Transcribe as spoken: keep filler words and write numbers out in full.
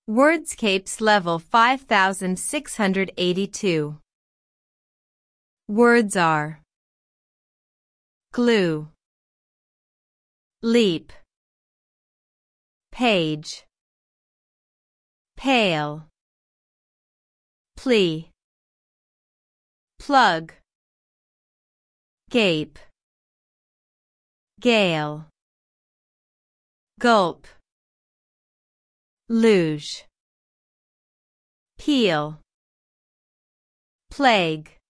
Wordscapes level five thousand six hundred eighty-two. Words are glue, leap, page, pale, plea, plug, gape, gale, gulp, luge, peel, plague.